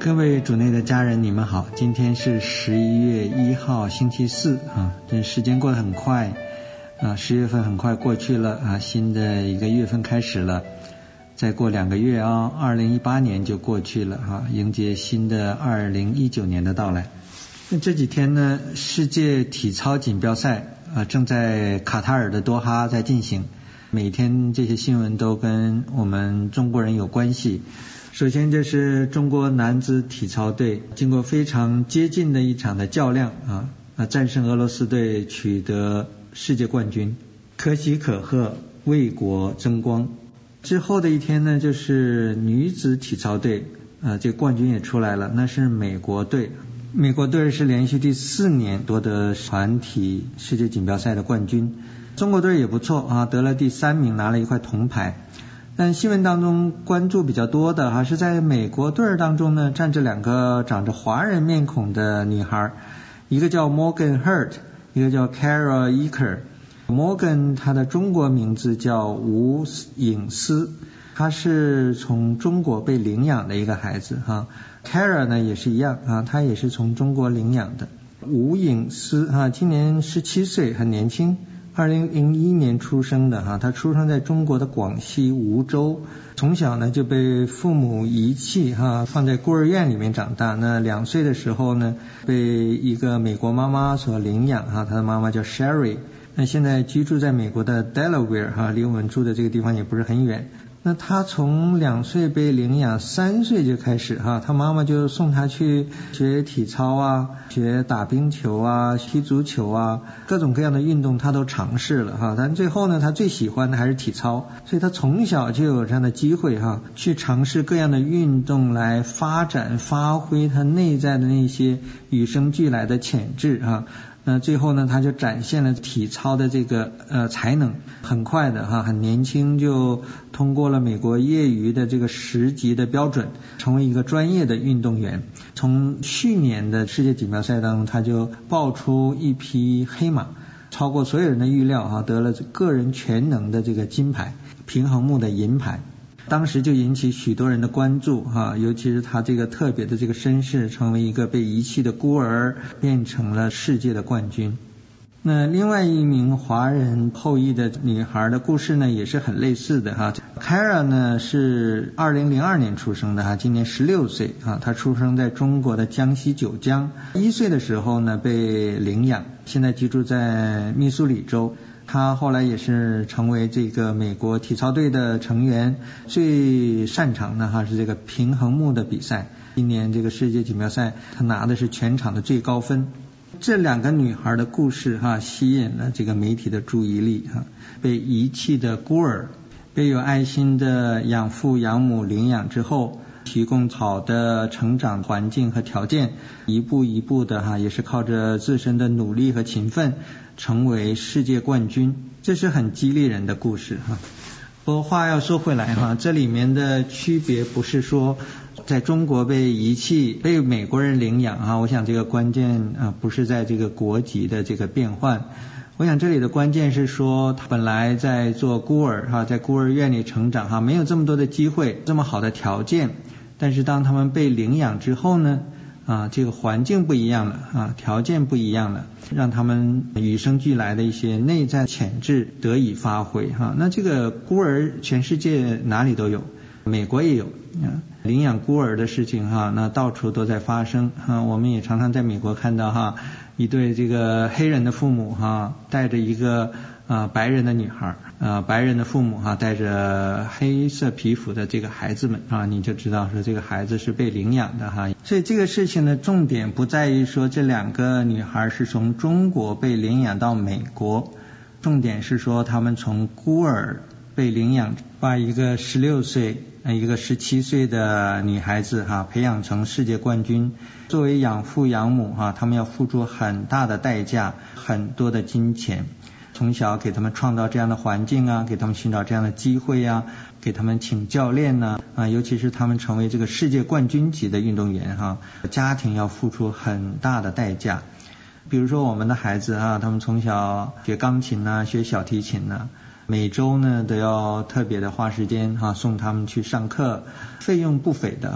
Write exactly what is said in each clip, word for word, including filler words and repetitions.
各位主内的家人，你们好，今天是十一月一号星期四啊，这时间过得很快啊，十月份很快过去了啊，新的一个月份开始了，再过两个月啊，二零一八年就过去了啊，迎接新的二零一九年的到来。那这几天呢，世界体操锦标赛啊正在卡塔尔的多哈在进行，每天这些新闻都跟我们中国人有关系。首先这是中国男子体操队经过非常接近的一场的较量啊，啊战胜俄罗斯队取得世界冠军，可喜可贺，为国争光。之后的一天呢，就是女子体操队啊，这个冠军也出来了，那是美国队。美国队是连续第四年夺得团体世界锦标赛的冠军。中国队也不错啊，得了第三名，拿了一块铜牌。但新闻当中关注比较多的哈、啊，是在美国队当中呢，站着两个长着华人面孔的女孩，一个叫 Morgan Hurt， 一个叫 Kara Eaker。Morgan 她的中国名字叫吴颖思，她是从中国被领养的一个孩子哈、啊。Kara 呢也是一样啊，她也是从中国领养的。吴颖思啊，今年十七岁，很年轻。二零零一年出生的哈，他出生在中国的广西梧州，从小呢就被父母遗弃哈，放在孤儿院里面长大。那两岁的时候呢，被一个美国妈妈所领养哈，他的妈妈叫 Sherry。那现在居住在美国的 Delaware 哈，离我们住的这个地方也不是很远。那他从两岁被领养，三岁就开始哈，他妈妈就送他去学体操啊，学打冰球啊，踢足球啊，各种各样的运动他都尝试了哈。但最后呢，他最喜欢的还是体操，所以他从小就有这样的机会哈，去尝试各样的运动来发展发挥他内在的那些与生俱来的潜质哈。那最后呢，他就展现了体操的这个呃才能，很快的哈，很年轻就通过了美国业余的这个十级的标准，成为一个专业的运动员。从去年的世界锦标赛当中，他就爆出一匹黑马，超过所有人的预料哈，得了个人全能的这个金牌，平衡木的银牌。当时就引起许多人的关注哈，尤其是他这个特别的这个身世，成为一个被遗弃的孤儿，变成了世界的冠军。那另外一名华人后裔的女孩的故事呢，也是很类似的哈。Kara 呢是二零零二年出生的哈，今年十六岁啊，她出生在中国的江西九江，一岁的时候呢被领养，现在居住在密苏里州。他后来也是成为这个美国体操队的成员，最擅长的哈是这个平衡木的比赛。今年这个世界锦标赛，他拿的是全场的最高分。这两个女孩的故事哈，吸引了这个媒体的注意力哈。被遗弃的孤儿，被有爱心的养父养母领养之后，提供好的成长环境和条件，一步一步的哈，也是靠着自身的努力和勤奋，成为世界冠军，这是很激励人的故事哈。不过话要说回来哈，这里面的区别不是说在中国被遗弃，被美国人领养啊，我想这个关键啊不是在这个国籍的这个变换。我想这里的关键是说，他本来在做孤儿哈，在孤儿院里成长哈，没有这么多的机会，这么好的条件。但是当他们被领养之后呢，啊，这个环境不一样了啊，条件不一样了，让他们与生俱来的一些内在潜质得以发挥哈。那这个孤儿全世界哪里都有，美国也有啊，领养孤儿的事情哈，那到处都在发生啊。我们也常常在美国看到哈，一对这个黑人的父母哈，带着一个啊白人的女孩啊，白人的父母哈，带着黑色皮肤的这个孩子们啊，你就知道说这个孩子是被领养的哈。所以这个事情的重点不在于说这两个女孩是从中国被领养到美国，重点是说他们从孤儿被领养，把一个十六岁一个十七岁的女孩子哈培养成世界冠军。作为养父养母哈，他们要付出很大的代价，很多的金钱。从小给他们创造这样的环境啊，给他们寻找这样的机会啊，给他们请教练呢啊，尤其是他们成为这个世界冠军级的运动员哈，家庭要付出很大的代价。比如说我们的孩子啊，他们从小学钢琴啊，学小提琴啊，每周呢都要特别的花时间哈、啊、送他们去上课，费用不菲的哈、啊。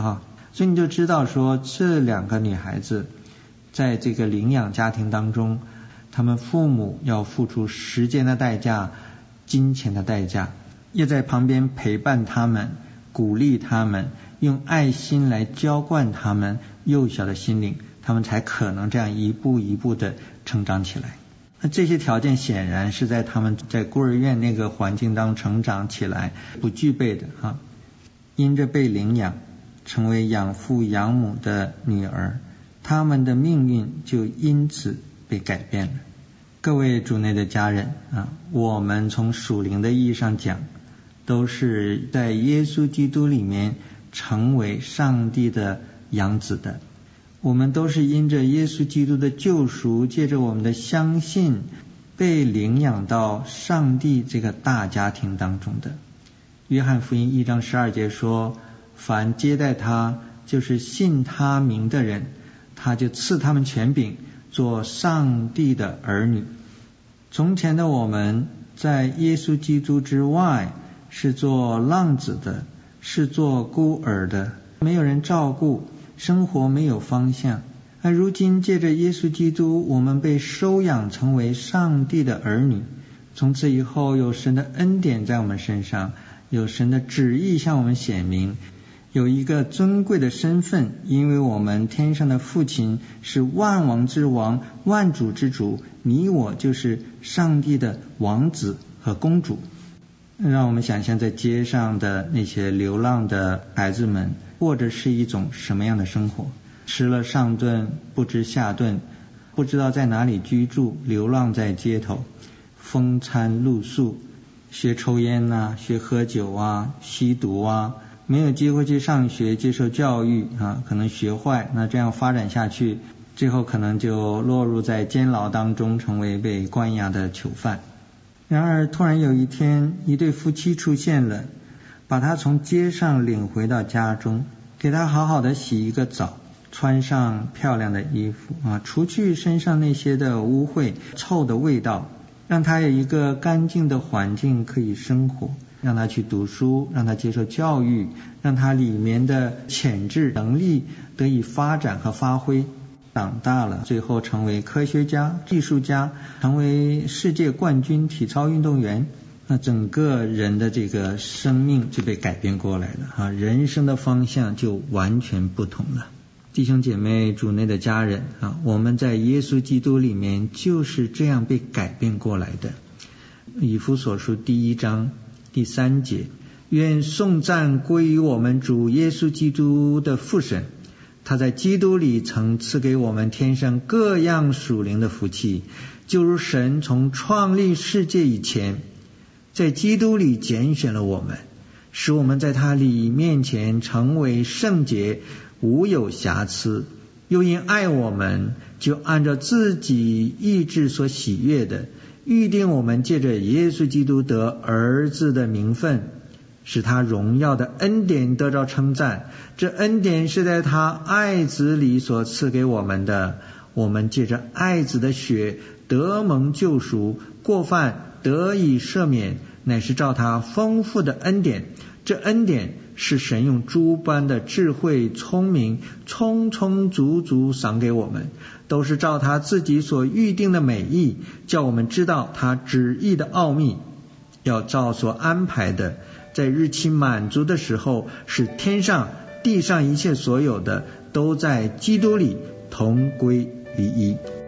所以你就知道说，这两个女孩子在这个领养家庭当中，他们父母要付出时间的代价、金钱的代价，也在旁边陪伴他们、鼓励他们，用爱心来浇灌他们幼小的心灵，他们才可能这样一步一步的成长起来。那这些条件显然是在他们在孤儿院那个环境当中成长起来不具备的哈。因着被领养，成为养父养母的女儿，他们的命运就因此被改变了。各位主内的家人啊，我们从属灵的意义上讲，都是在耶稣基督里面成为上帝的养子的。我们都是因着耶稣基督的救赎，借着我们的相信，被领养到上帝这个大家庭当中的。约翰福音一章十二节说，凡接待他，就是信他名的人，他就赐他们权柄，做上帝的儿女。从前的我们在耶稣基督之外，是做浪子的，是做孤儿的，没有人照顾，生活没有方向。而如今借着耶稣基督，我们被收养成为上帝的儿女，从此以后有神的恩典在我们身上，有神的旨意向我们显明，有一个尊贵的身份，因为我们天上的父亲是万王之王，万主之主，你我就是上帝的王子和公主。让我们想象在街上的那些流浪的孩子们过着是一种什么样的生活，吃了上顿不知下顿，不知道在哪里居住，流浪在街头，风餐露宿，学抽烟啊，学喝酒啊，吸毒啊，没有机会去上学接受教育啊，可能学坏，那这样发展下去，最后可能就落入在监牢当中，成为被关押的囚犯。然而突然有一天，一对夫妻出现了，把他从街上领回到家中，给他好好的洗一个澡，穿上漂亮的衣服啊，除去身上那些的污秽臭的味道，让他有一个干净的环境可以生活，让他去读书，让他接受教育，让他里面的潜质能力得以发展和发挥。长大了，最后成为科学家、艺术家，成为世界冠军体操运动员，那整个人的这个生命就被改变过来了啊，人生的方向就完全不同了。弟兄姐妹，主内的家人啊，我们在耶稣基督里面就是这样被改变过来的。以弗所书第一章第三节，愿颂赞归于我们主耶稣基督的父神，他在基督里曾赐给我们天上各样属灵的福气，就如神从创立世界以前，在基督里拣选了我们，使我们在他里面前成为圣洁，无有瑕疵。又因爱我们，就按照自己意志所喜悦的，预定我们借着耶稣基督得儿子的名分，使他荣耀的恩典得着称赞。这恩典是在他爱子里所赐给我们的，我们借着爱子的血得蒙救赎，过犯得以赦免，乃是照他丰富的恩典。这恩典是神用诸般的智慧聪明充充足足赏给我们，都是照他自己所预定的美意，叫我们知道他旨意的奥秘，要照所安排的，在日期满足的时候，使天上地上一切所有的都在基督里同归于一。